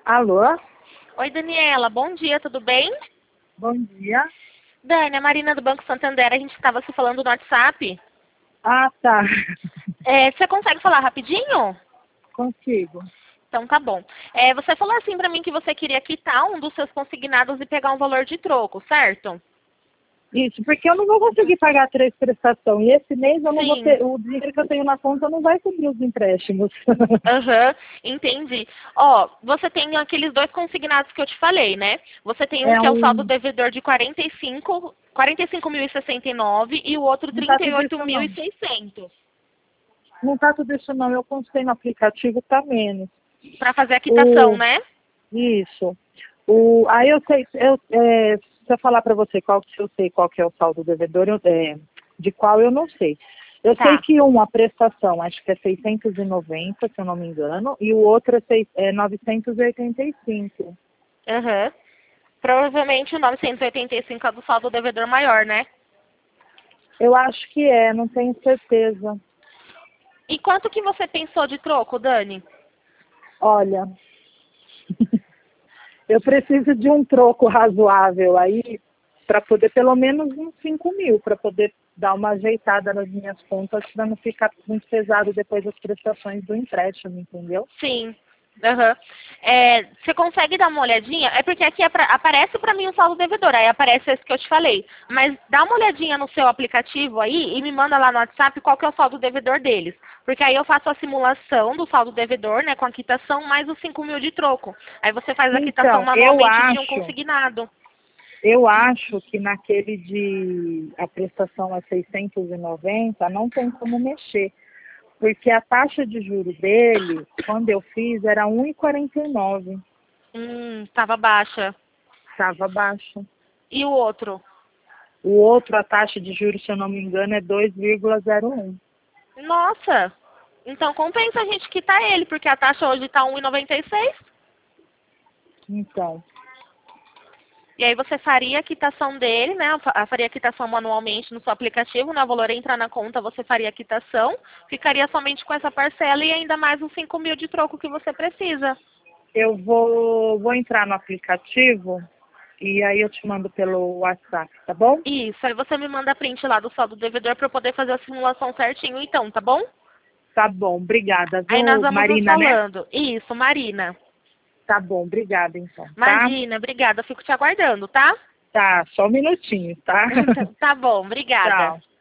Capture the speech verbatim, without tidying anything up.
Alô? Oi, Daniela. Bom dia, tudo bem? Bom dia. Dani, a Marina do Banco Santander, a gente estava se falando no WhatsApp. Ah, tá. É, você consegue falar rapidinho? Consigo. Então tá bom. É, você falou assim pra mim que você queria quitar um dos seus consignados e pegar um valor de troco, certo? Isso, porque eu não vou conseguir pagar três prestações. E esse mês eu não vou Sim. ter, o dinheiro que eu tenho na conta não vai cobrir os empréstimos. Aham, entendi. Ó, você tem aqueles dois consignados que eu te falei, né? Você tem um É que é o saldo um. devedor de quarenta e cinco, quarenta e cinco mil e sessenta e nove e o outro Não tá trinta e tudo oito isso mil não. e seiscentos. Não tá tudo isso não. Eu consultei no aplicativo, tá menos. Para fazer a quitação, O. né? Isso. O. Aí eu sei, eu, é, se eu falar para você qual que eu sei qual que é o saldo devedor, eu, é, de qual eu não sei. Eu sei Tá. que uma prestação, acho que é seiscentos e noventa, se eu não me engano, e o outro é, seis- é novecentos e oitenta e cinco. Aham. Provavelmente o novecentos e oitenta e cinco é do saldo devedor maior, né? Eu acho que é, não tenho certeza. E quanto que você pensou de troco, Dani? Olha, eu preciso de um troco razoável aí para poder pelo menos uns cinco mil, para poder dar uma ajeitada nas minhas contas para não ficar muito pesado depois das prestações do empréstimo, entendeu? Sim. Aham. É, você consegue dar uma olhadinha? É porque aqui apra- aparece pra mim o saldo devedor, aí aparece esse que eu te falei. Mas dá uma olhadinha no seu aplicativo aí e me manda lá no WhatsApp qual que é o saldo devedor deles. Porque aí eu faço a simulação do saldo devedor, né, com a quitação mais os cinco mil de troco. Aí você faz a quitação Então, eu manualmente de um acho, consignado. eu acho que naquele de a prestação a seiscentos e noventa não tem como mexer, porque a taxa de juros dele, quando eu fiz, era um vírgula quarenta e nove. Hum, estava baixa. Estava baixo. E o outro? O outro, a taxa de juros, se eu não me engano, é dois vírgula zero um. Nossa! Então compensa a gente quitar ele, porque a taxa hoje está um vírgula noventa e seis. Então, E aí você faria a quitação dele, né? Fa- Faria a quitação manualmente no seu aplicativo, né? O valor entrar na conta, você faria a quitação. Ficaria somente com essa parcela e ainda mais os cinco mil de troco que você precisa. eu vou, vou entrar no aplicativo e aí eu te mando pelo WhatsApp, tá bom? Isso, aí você me manda print lá do saldo devedor para eu poder fazer a simulação certinho, então, tá bom? Tá bom, obrigada, Aí nós viu, vamos nos Marina, né? falando. Isso, Marina. Tá bom, obrigada então, tá? Imagina, obrigada. Eu fico te aguardando, tá? Tá, só um minutinho, tá? Tá bom, obrigada. Tchau.